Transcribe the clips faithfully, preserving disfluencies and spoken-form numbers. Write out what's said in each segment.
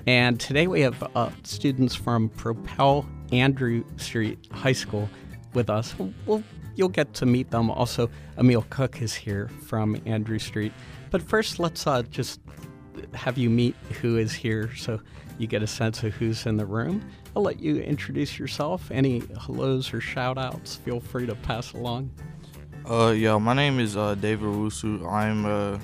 And today we have uh, students from Propel Andrew Street High School with us. We'll, you'll get to meet them. Also, Emil Cook is here from Andrew Street. But first, let's uh, just have you meet who is here so you get a sense of who's in the room. I'll let you introduce yourself. Any hellos or shout-outs, feel free to pass along. Uh, yeah, my name is uh, David Owusu. I'm uh,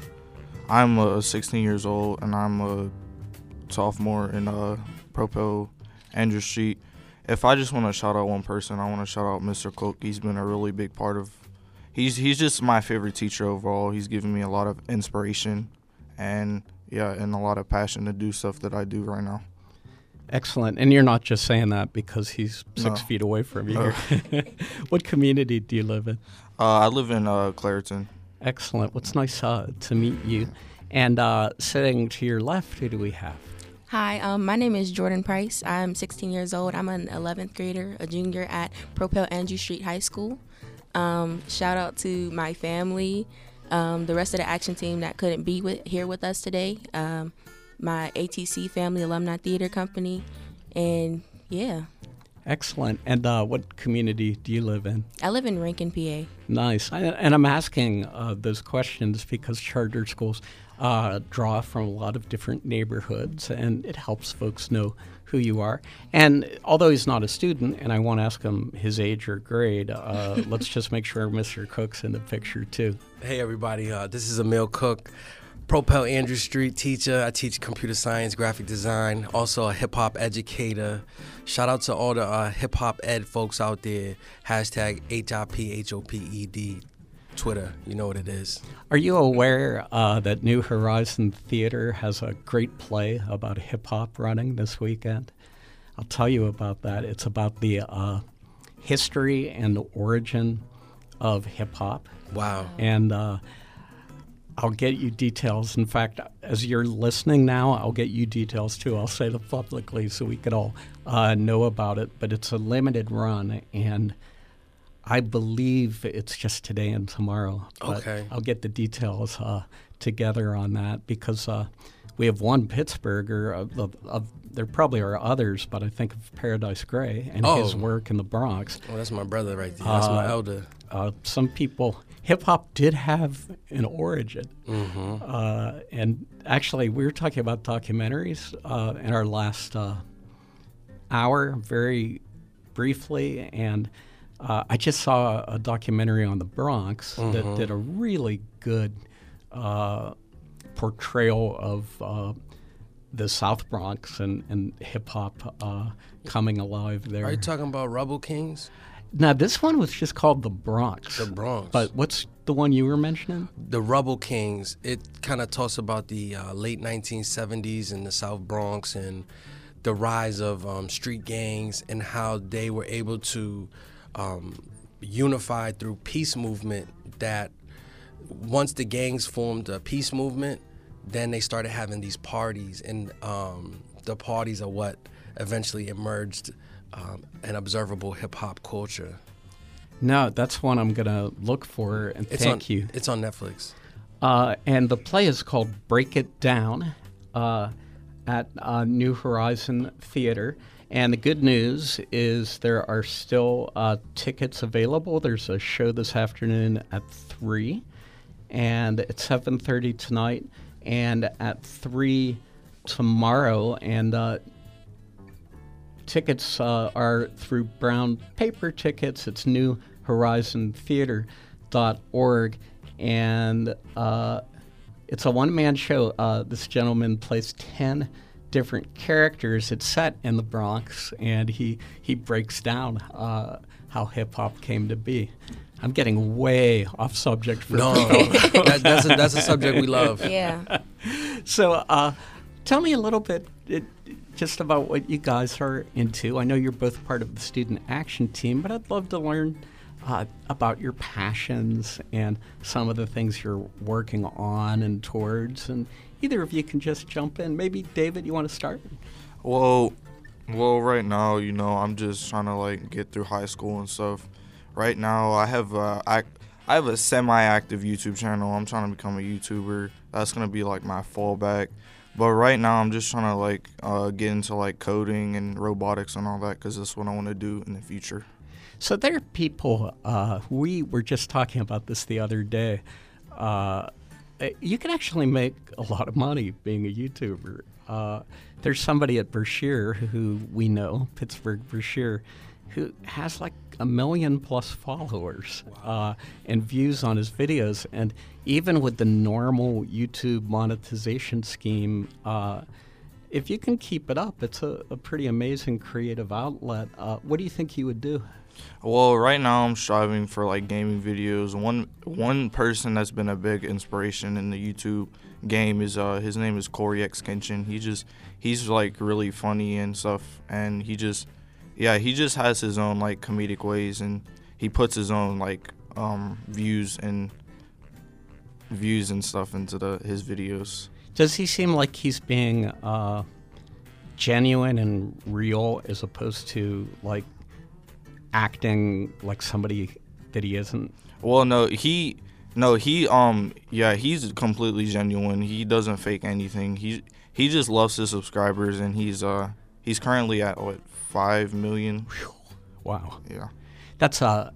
I'm uh, sixteen years old, and I'm a sophomore in uh, Propel Andrew Street. If I just want to shout out one person, I want to shout out Mister Cook. He's been a really big part of. He's he's just my favorite teacher overall. He's given me a lot of inspiration, and yeah, and a lot of passion to do stuff that I do right now. Excellent. And you're not just saying that because he's six no. feet away from you. No. What community do you live in? Uh, I live in uh, Clairton. Excellent. Well, it's nice uh, to meet you. And uh, sitting to your left, who do we have? Hi, um, my name is Jordan Price. I'm sixteen years old. I'm an eleventh grader, a junior at Propel Andrew Street High School. Um, shout out to my family, um, the rest of the action team that couldn't be with, here with us today. Um, my A T C Family Alumni Theater Company, and yeah. Excellent. And uh, what community do you live in? I live in Rankin, P A. Nice. I, and I'm asking uh, those questions because charter schools uh, draw from a lot of different neighborhoods, and it helps folks know who you are. And although he's not a student, and I won't ask him his age or grade, uh, let's just make sure Mister Cook's in the picture too. Hey, everybody. Uh, this is Emil Cook. Propel Andrew Street teacher. I teach computer science, graphic design, also a hip-hop educator. Shout out to all the uh, hip-hop ed folks out there. Hashtag H I P H O P E D, Twitter. You know what it is. Are you aware uh, that New Horizon Theater has a great play about hip-hop running this weekend? I'll tell you about that. It's about the uh, history and the origin of hip-hop. Wow. And uh, I'll get you details. In fact, as you're listening now, I'll get you details too. I'll say them publicly so we could all uh, know about it. But it's a limited run, and I believe it's just today and tomorrow. But okay. I'll get the details uh, together on that because uh, we have one Pittsburgher. Of, of, of, there probably are others, but I think of Paradise Gray and oh. his work in the Bronx. Oh, that's my brother right there. That's uh, my elder. Uh, some people... Hip-hop did have an origin. Mm-hmm. Uh, and actually, we were talking about documentaries uh, in our last uh, hour very briefly, and uh, I just saw a documentary on the Bronx mm-hmm. that did a really good uh, portrayal of uh, the South Bronx and, and hip-hop uh, coming alive there. Are you talking about Rebel Kings? Now, this one was just called The Bronx. The Bronx. But what's the one you were mentioning? The Rebel Kings. It kind of talks about the uh, late nineteen seventies in the South Bronx and the rise of um, street gangs and how they were able to um, unify through peace movement. That once the gangs formed a peace movement, then they started having these parties, and um, the parties are what eventually emerged Um, an observable hip-hop culture. No, that's one I'm going to look for, and it's thank on, you. It's on Netflix. Uh, and the play is called Break It Down uh, at uh, New Horizon Theater. And the good news is there are still uh, tickets available. There's a show this afternoon at three, and at seven thirty tonight, and at three tomorrow. And uh, tickets uh, are through Brown Paper Tickets. It's new horizon theater dot org, and uh, it's a one-man show. Uh, this gentleman plays ten different characters. It's set in the Bronx, and he, he breaks down uh, how hip-hop came to be. I'm getting way off subject for no. that, that's a, that's a subject we love. Yeah. So uh, tell me a little bit it, just about what you guys are into. I know you're both part of the student action team, but I'd love to learn uh, about your passions and some of the things you're working on and towards. And either of you can just jump in. Maybe, David, you want to start? Well, well, right now, you know, I'm just trying to, like, get through high school and stuff. Right now, I have a, I, I have a semi-active YouTube channel. I'm trying to become a YouTuber. That's going to be, like, my fallback. But right now, I'm just trying to like uh, get into like coding and robotics and all that because that's what I want to do in the future. So there are people, uh, we were just talking about this the other day. Uh, you can actually make a lot of money being a YouTuber. Uh, there's somebody at Brashear who we know, Pittsburgh Brashear, who has like a million plus followers uh, and views on his videos. And even with the normal YouTube monetization scheme, uh, if you can keep it up, it's a, a pretty amazing creative outlet. Uh, what do you think you would do? Well, right now I'm striving for like gaming videos. One one person that's been a big inspiration in the YouTube game is uh his name is Corey X Kenshin. He just he's like really funny and stuff, and he just yeah he just has his own like comedic ways, and he puts his own like um views and views and stuff into the his videos. Does he seem like he's being uh, genuine and real as opposed to like acting like somebody that he isn't? Well, no, he, no, he, um, yeah, he's completely genuine. He doesn't fake anything. He he just loves his subscribers, and he's uh he's currently at what five million. Wow. Yeah. That's uh.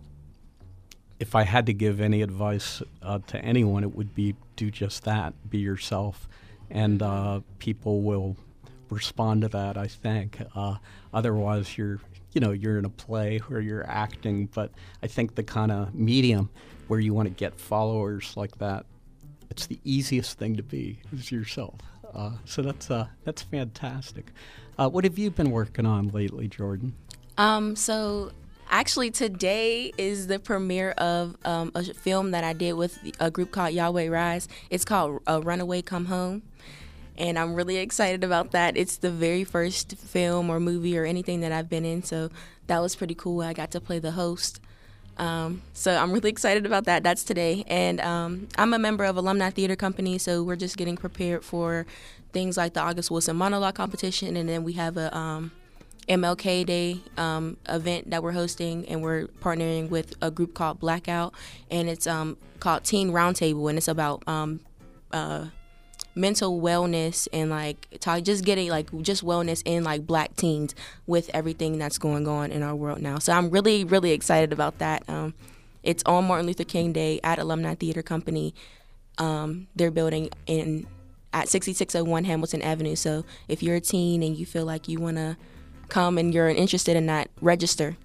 If I had to give any advice uh, to anyone, it would be do just that. Be yourself, and uh, people will respond to that. I think. Uh, otherwise, you're. You know, you're in a play where you're acting, but I think the kind of medium where you want to get followers like that, it's the easiest thing to be is yourself. Uh, so that's uh, that's fantastic. Uh, what have you been working on lately, Jordan? Um, so actually today is the premiere of um, a film that I did with a group called Yahweh Rise. It's called uh, Runaway Come Home. And I'm really excited about that. It's the very first film or movie or anything that I've been in, so that was pretty cool. I got to play the host. Um, so I'm really excited about that. That's today. And um, I'm a member of Alumni Theater Company, so we're just getting prepared for things like the August Wilson Monologue Competition, and then we have a um, M L K Day um, event that we're hosting, and we're partnering with a group called Blackout, and it's um, called Teen Roundtable, and it's about um, uh, mental wellness and like talk, just getting like just wellness in like Black teens with everything that's going on in our world now. So I'm really really excited about that. Um, it's on Martin Luther King Day at Alumni Theater Company. Um, they're building in at sixty-six oh one Hamilton Avenue. So if you're a teen and you feel like you want to come and you're interested in that, register.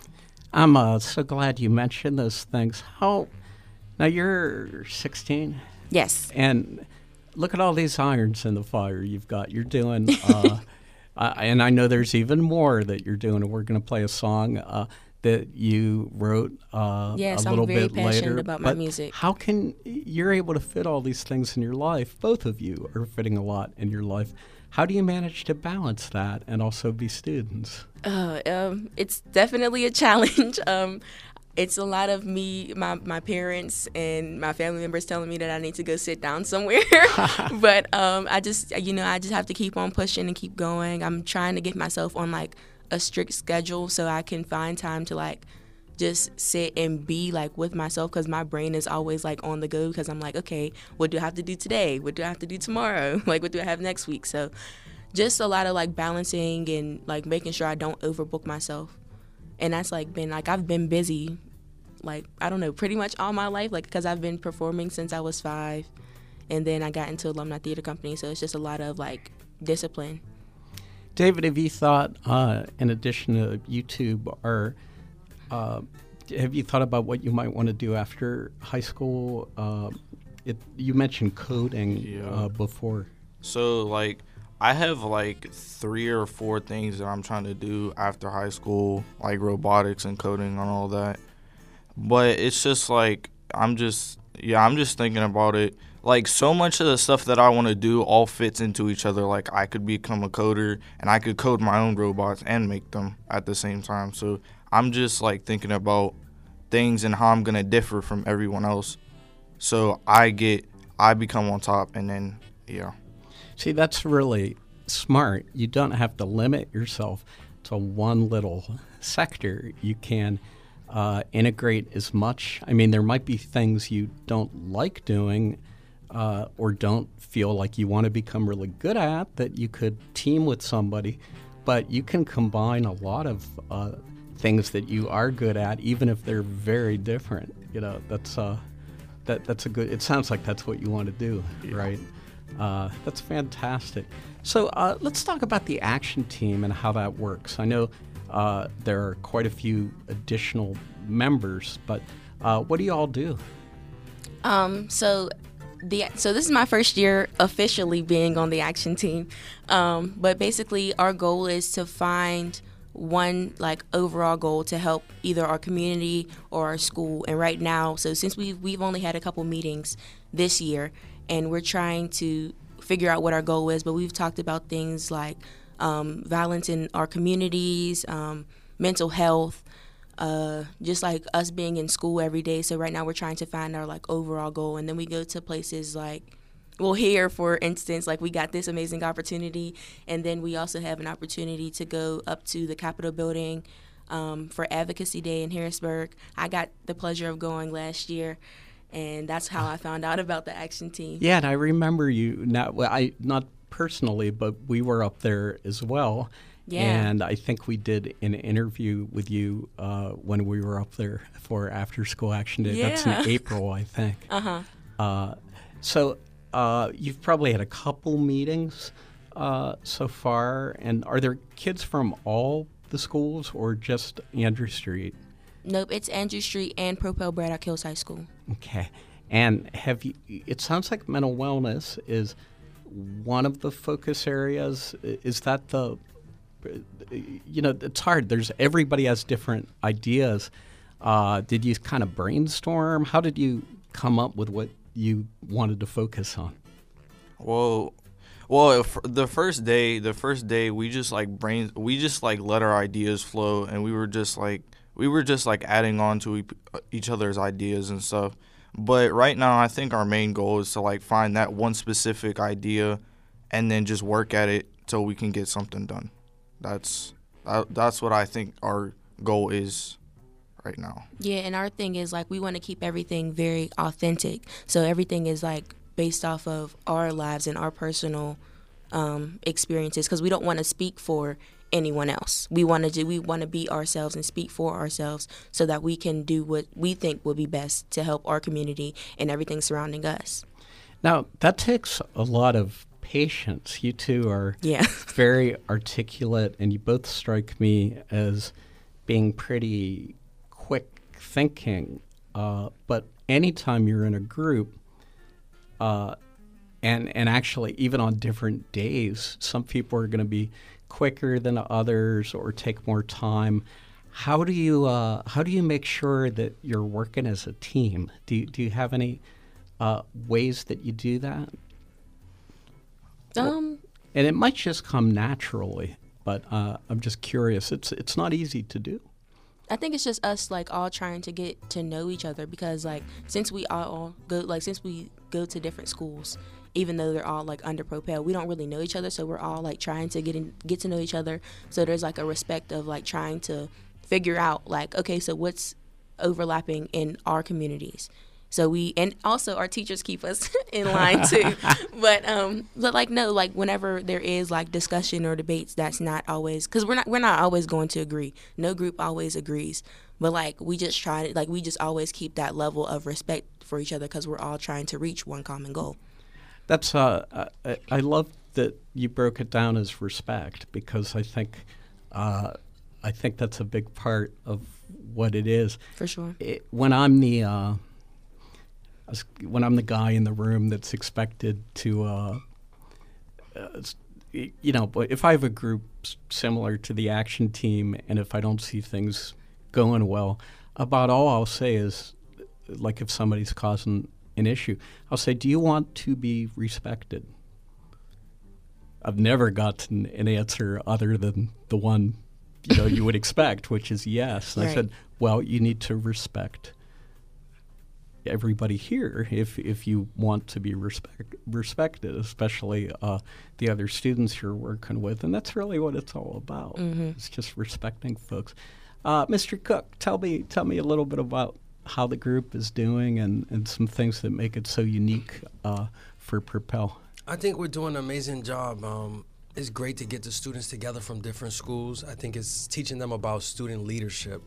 I'm uh, so glad you mentioned those things. How now you're sixteen? Yes. And look at all these irons in the fire you've got. You're doing, uh, uh, and I know there's even more that you're doing. And we're going to play a song uh, that you wrote uh, yes, a little I'm very bit passionate later. about my but music. How can you're able to fit all these things in your life? Both of you are fitting a lot in your life. How do you manage to balance that and also be students? Uh, um, it's definitely a challenge. um, It's a lot of me, my, my parents, and my family members telling me that I need to go sit down somewhere. But um, I just, you know, I just have to keep on pushing and keep going. I'm trying to get myself on, like, a strict schedule so I can find time to, like, just sit and be, like, with myself, because my brain is always, like, on the go, because I'm like, okay, what do I have to do today? What do I have to do tomorrow? Like, what do I have next week? So just a lot of, like, balancing and, like, making sure I don't overbook myself. And that's, like, been, like, I've been busy, like, I don't know, pretty much all my life, like, because I've been performing since I was five, and then I got into Alumni Theater Company, so it's just a lot of, like, discipline. David, have you thought, uh, in addition to YouTube, or uh, have you thought about what you might want to do after high school? Uh, it, you mentioned coding Yeah. uh, before. So, like, I have, like, three or four things that I'm trying to do after high school, like robotics and coding and all that. But it's just, like, I'm just, yeah, I'm just thinking about it. Like, so much of the stuff that I want to do all fits into each other. Like, I could become a coder, and I could code my own robots and make them at the same time. So I'm just, like, thinking about things and how I'm going to differ from everyone else. So I get, I become on top, and then, yeah. See, that's really smart. You don't have to limit yourself to one little sector. You can uh, integrate as much. I mean, there might be things you don't like doing, uh, or don't feel like you want to become really good at, that you could team with somebody, but you can combine a lot of uh, things that you are good at, even if they're very different. You know, that's uh, that that's a good. It sounds like that's what you want to do, Yeah. right? Uh, that's fantastic. So uh, let's talk about the action team and how that works. I know uh, there are quite a few additional members, but uh, what do you all do? Um, so the so this is my first year officially being on the action team. Um, but basically our goal is to find one like overall goal to help either our community or our school. And right now, so since we we've only had a couple meetings this year, and we're trying to figure out what our goal is, but we've talked about things like um, violence in our communities, um, mental health, uh, just like us being in school every day. So right now we're trying to find our like overall goal, and then we go to places like, well, here, for instance, like we got this amazing opportunity, and then we also have an opportunity to go up to the Capitol building um, for Advocacy Day in Harrisburg. I got the pleasure of going last year, and that's how I found out about the action team. Yeah, and I remember you. Not well, I not personally, but we were up there as well. Yeah. And I think we did an interview with you uh, when we were up there for After School Action Day. That's Yeah. in April, I think. Uh-huh. Uh, so uh, you've probably had a couple meetings uh, so far. And are there kids from all the schools or just Andrew Street? Nope, it's Andrew Street and Propel Braddock Hills High School. Okay. And have you, it sounds like mental wellness is one of the focus areas. Is that the, you know, it's hard. There's, everybody has different ideas. Uh, did you kind of brainstorm? How did you come up with what you wanted to focus on? Well, well, if the first day, the first day we just like brain, we just like let our ideas flow, and we were just like, we were just like adding on to each other's ideas and stuff. But right now, I think our main goal is to like find that one specific idea, and then just work at it till we can get something done. That's that, that's what I think our goal is right now. Yeah, and our thing is like we want to keep everything very authentic. So everything is like based off of our lives and our personal um, experiences, because we don't want to speak for anyone else. We want to do we want to be ourselves and speak for ourselves so that we can do what we think will be best to help our community and everything surrounding us. Now, that takes a lot of patience. You two are Yeah. very articulate, and you both strike me as being pretty quick thinking. Uh, but anytime you're in a group, uh, and and actually even on different days, some people are going to be quicker than others or take more time. How do you uh, how do you make sure that you're working as a team? Do you, do you have any uh, ways that you do that? Um And it might just come naturally, but uh, I'm just curious. It's it's not easy to do. I think it's just us like all trying to get to know each other, because like since we all go like since we go to different schools, even though they're all like under Propel, we don't really know each other, so we're all like trying to get in, get to know each other. So there's like a respect of like trying to figure out like, okay, so what's overlapping in our communities. So we, and also our teachers keep us in line too. But um, but like no, like whenever there is like discussion or debates, that's not always, because we're not we're not always going to agree. No group always agrees. But like we just try to like we just always keep that level of respect for each other, because we're all trying to reach one common goal. That's uh, I, I love that you broke it down as respect, because I think uh, I think that's a big part of what it is. For sure. It, when I'm the uh, when I'm the guy in the room that's expected to, uh, uh, you know, if I have a group similar to the action team, and if I don't see things going well, about all I'll say is, like if somebody's causing an issue, I'll say, do you want to be respected? I've never gotten an answer other than the one, you know, you would expect, which is yes. And Right. I said, well, you need to respect everybody here if if you want to be respect, respected, especially uh, the other students you're working with. And that's really what it's all about. Mm-hmm. It's just respecting folks. Uh, Mister Cook, tell me tell me a little bit about how the group is doing and, and some things that make it so unique uh, for Propel? I think we're doing an amazing job. Um, it's great to get the students together from different schools. I think it's teaching them about student leadership,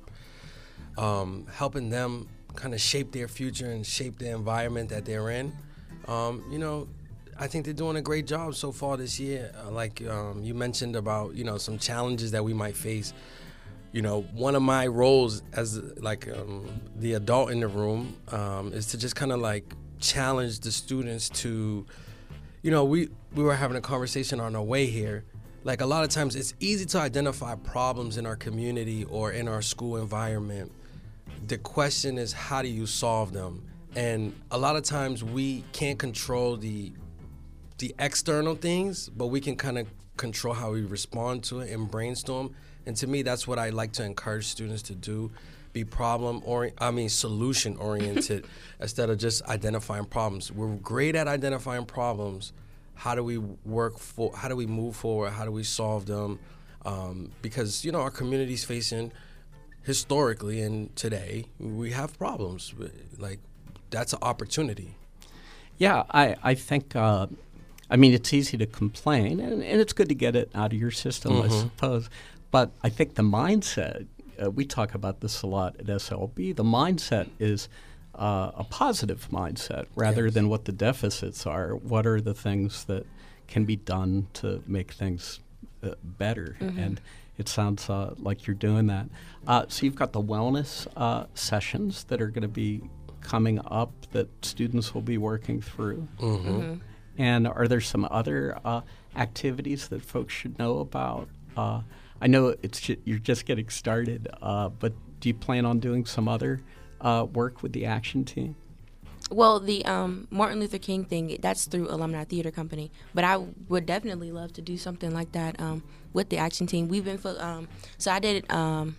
um, helping them kind of shape their future and shape the environment that they're in. Um, you know, I think they're doing a great job so far this year. Uh, like um, you mentioned about, you know, some challenges that we might face. You know, one of my roles as like um, the adult in the room um, is to just kind of like challenge the students to, you know, we, we were having a conversation on our way here. Like a lot of times it's easy to identify problems in our community or in our school environment. The question is, how do you solve them? And a lot of times we can't control the the external things, but we can kind of control how we respond to it and brainstorm. And to me, that's what I like to encourage students to do. Be problem or I mean solution oriented instead of just identifying problems. We're great at identifying problems. How do we work for? How do we move forward? How do we solve them? Um, because you know our community's facing historically and today we have problems. Like that's an opportunity. Yeah, I I think. Uh, I mean, it's easy to complain, and, and it's good to get it out of your system, mm-hmm. I suppose. But I think the mindset. Uh, we talk about this a lot at S L B. The mindset is uh, a positive mindset rather yes. than what the deficits are. What are the things that can be done to make things uh, better? Mm-hmm. And it sounds uh, like you're doing that. Uh, so you've got the wellness uh, sessions that are going to be coming up that students will be working through. Mm-hmm. Mm-hmm. And are there some other uh, activities that folks should know about? Uh, I know it's ju- you're just getting started, uh, but do you plan on doing some other uh, work with the Action Team? Well, the um, Martin Luther King thing, that's through Alumni Theater Company. But I would definitely love to do something like that um, with the Action Team. We've been, fo- um, so I did um,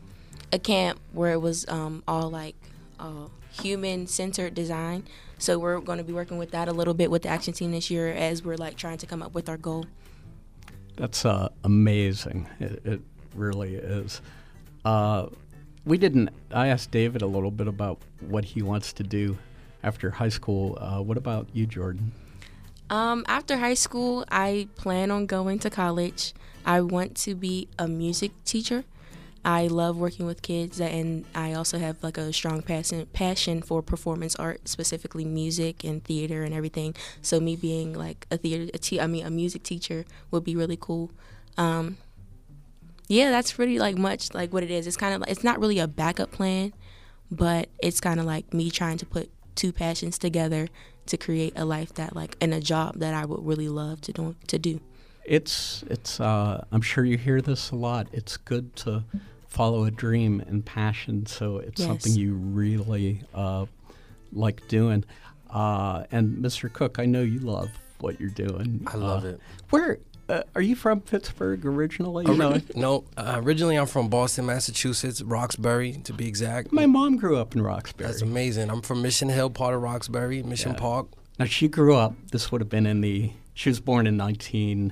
a camp where it was um, all like uh, human-centered design. So we're going to be working with that a little bit with the Action Team this year as we're like trying to come up with our goal. That's uh, amazing. It, it really is. Uh, we didn't. I asked David a little bit about what he wants to do after high school. Uh, what about you, Jordan? Um, after high school, I plan on going to college. I want to be a music teacher. I love working with kids, and I also have like a strong passion passion for performance art, specifically music and theater and everything. So me being like a theater, a te- I mean a music teacher would be really cool. Um, yeah, that's pretty like much like what it is. It's kind of like, it's not really a backup plan, but it's kind of like me trying to put two passions together to create a life that like and a job that I would really love to do. To do. It's it's. Uh, I'm sure you hear this a lot. It's good to follow a dream and passion, so it's yes. something you really uh, like doing. Uh, and Mister Cook, I know you love what you're doing. I love uh, it. Where uh, are you from? Pittsburgh originally? Ori- no, no uh, originally I'm from Boston, Massachusetts, Roxbury to be exact. My mom grew up in Roxbury. That's amazing. I'm from Mission Hill, part of Roxbury, Mission yeah. Park. Now she grew up. This would have been in the. She was born in nineteen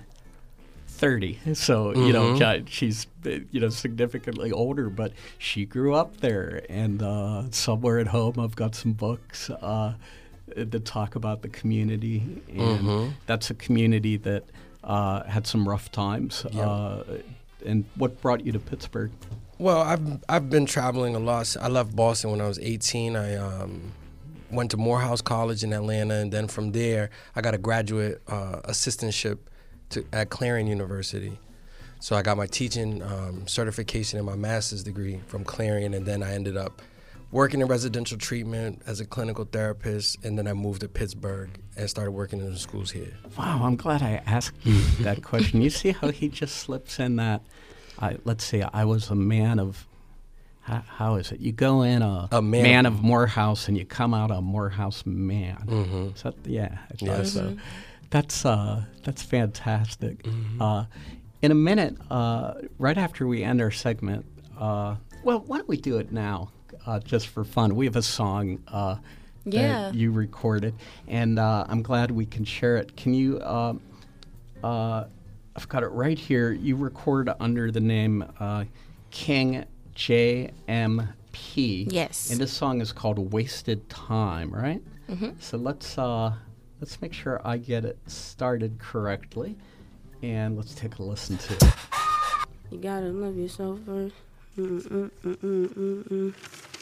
thirty, so mm-hmm. you know she's you know significantly older, but she grew up there. And uh, somewhere at home, I've got some books uh, that talk about the community, and mm-hmm. that's a community that uh, had some rough times. Yep. Uh, and what brought you to Pittsburgh? Well, I've I've been traveling a lot. I left Boston when I was eighteen. I um, went to Morehouse College in Atlanta, and then from there, I got a graduate uh, assistantship to, at Clarion University. So I got my teaching um, certification and my master's degree from Clarion, and then I ended up working in residential treatment as a clinical therapist, and then I moved to Pittsburgh and started working in the schools here. Wow, I'm glad I asked you that question. You see how he just slips in that, uh, let's say I was a man of, how, how is it? You go in a, a man, man of Morehouse and you come out a Morehouse man. Mm-hmm. Is that, yeah, I thought yes. so. That's, uh, that's fantastic. Mm-hmm. Uh, in a minute, uh, right after we end our segment, uh, well, why don't we do it now? Uh, just for fun. We have a song uh, yeah. that you recorded, and uh, I'm glad we can share it. Can you, uh, uh, I've got it right here. You record under the name uh, King J M P. Yes. And this song is called Wasted Time, right? Mm-hmm. So let's uh, let's make sure I get it started correctly, and let's take a listen to it. You gotta love yourself first. Mm-mm-mm-mm-mm-mm.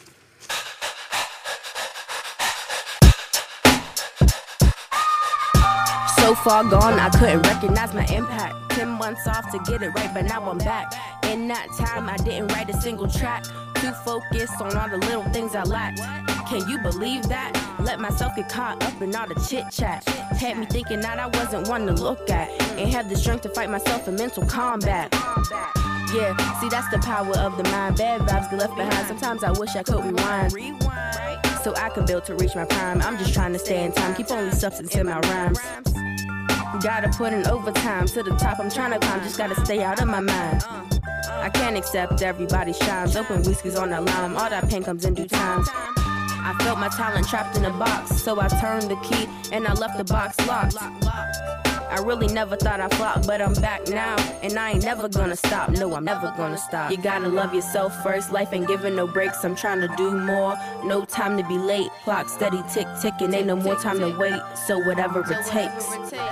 So far gone, I couldn't recognize my impact. Ten months off to get it right, but now I'm back. In that time, I didn't write a single track. Too focused on all the little things I lacked. Can you believe that? Let myself get caught up in all the chit-chat. Had me thinking that I wasn't one to look at. Ain't have the strength to fight myself in mental combat. Yeah, see that's the power of the mind. Bad vibes get left behind. Sometimes I wish I could rewind, so I could build to reach my prime. I'm just trying to stay in time, keep only substance in my rhymes. Gotta put in overtime to the top, I'm trying to climb, just gotta stay out of my mind. I can't accept everybody's shines, open whiskey's on the lime, all that pain comes in due time. I felt my talent trapped in a box, so I turned the key and I left the box locked. I really never thought I'd flop, but I'm back now, and I ain't never gonna stop, no, I'm never gonna stop. You gotta love yourself first, life ain't giving no breaks, I'm trying to do more, no time to be late, clock steady tick ticking, ain't no more time to wait, so whatever it takes.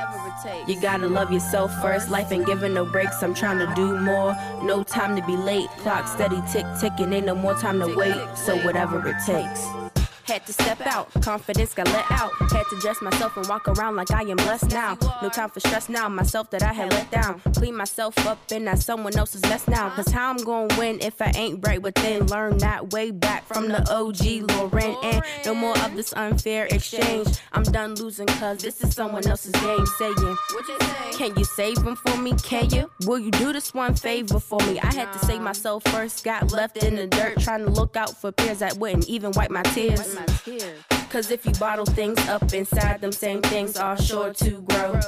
You gotta love yourself first, life ain't giving no breaks, I'm trying to do more, no time to be late, clock steady tick ticking, ain't no more time to wait, so whatever it takes. Had to step out, confidence got let out. Had to dress myself and walk around like I am blessed now. No time for stress now, myself that I had let down. Clean myself up and not someone else's mess now. Cause how I'm gonna win if I ain't right within? Learn that way back from the O G Lauren. And no more of this unfair exchange. I'm done losing cause this is someone else's game. Saying, can you save them for me, can you? Will you do this one favor for me? I had to save myself first, got left in the dirt. Trying to look out for peers that wouldn't even wipe my tears. Cause if you bottle things up inside, them same things are sure to grow.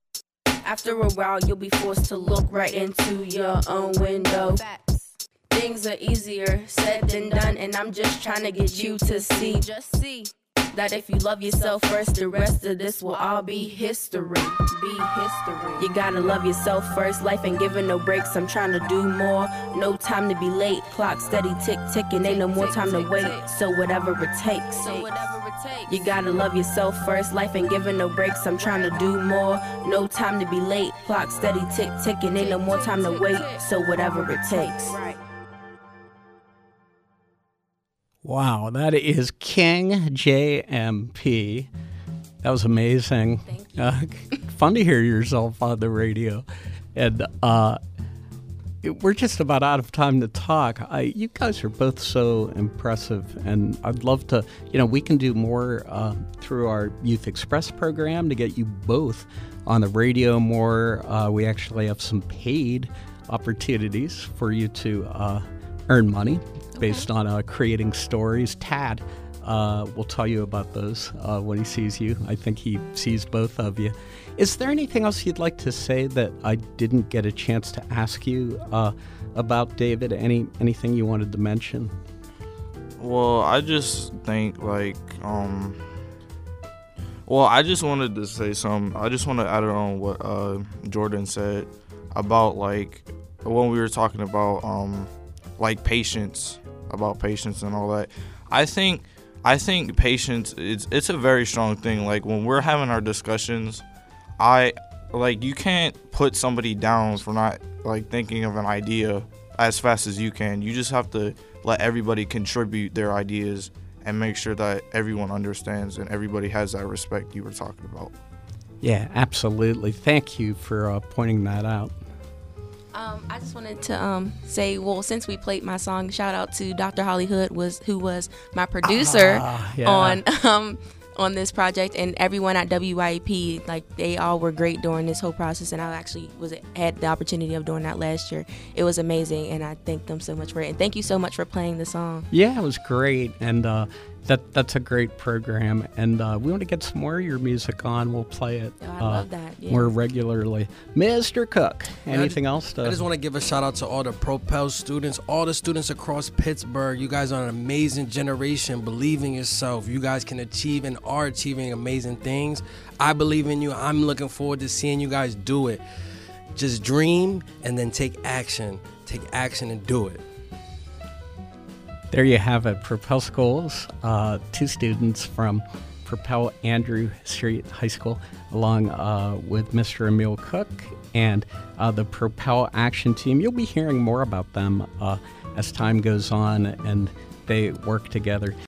After a while, you'll be forced to look right into your own window. Things are easier said than done, and I'm just trying to get you to see. Just see that if you love yourself first, the rest of this will all be history. Be history. You gotta love yourself first. Life ain't giving no breaks. I'm trying to do more. No time to be late. Clock steady tick ticking. Ain't no more time to wait. So whatever it takes. So whatever it takes. You gotta love yourself first. Life ain't giving no breaks. I'm trying to do more. No time to be late. Clock steady tick ticking. Ain't no more time to wait. So whatever it takes. Wow, that is King J M P. That was amazing. Thank you. Uh, fun to hear yourself on the radio. And uh, it, we're just about out of time to talk. I, you guys are both so impressive, and I'd love to, you know, we can do more uh, through our Youth Express program to get you both on the radio more. Uh, we actually have some paid opportunities for you to uh, earn money based on uh, creating stories. Tad uh, will tell you about those uh, when he sees you. I think he sees both of you. Is there anything else you'd like to say that I didn't get a chance to ask you uh, about, David? Any anything you wanted to mention? Well, I just think like, um, well, I just wanted to say something. I just want to add on what uh, Jordan said about like when we were talking about um, like patience. about patience and all that. I think I think patience it's it's a very strong thing. Like when we're having our discussions, I like you can't put somebody down for not like thinking of an idea as fast as you can. You just have to let everybody contribute their ideas and make sure that everyone understands and everybody has that respect you were talking about. Yeah, absolutely. Thank you for uh, pointing that out. Um, I just wanted to um, say, well, since we played my song, shout out to Doctor Holly Hood, was who was my producer ah, yeah. on um, on this project, and everyone at W Y E P, like they all were great during this whole process, and I actually was had the opportunity of doing that last year. It was amazing, and I thank them so much for it, and thank you so much for playing the song. Yeah, it was great, and uh, that that's a great program, and uh, we want to get some more of your music on. We'll play it Oh, I uh, love that. Yeah. more regularly. Mister Cook, anything I, else? To, I just want to give a shout out to all the Propel students, all the students across Pittsburgh. You guys are an amazing generation. Believe in yourself. You guys can achieve and are achieving amazing things. I believe in you. I'm looking forward to seeing you guys do it. Just dream and then take action. Take action and do it. There you have it, Propel Schools, uh, two students from Propel Andrew Street High School, along uh, with Mister Emil Cook and uh, the Propel Action Team. You'll be hearing more about them uh, as time goes on and they work together.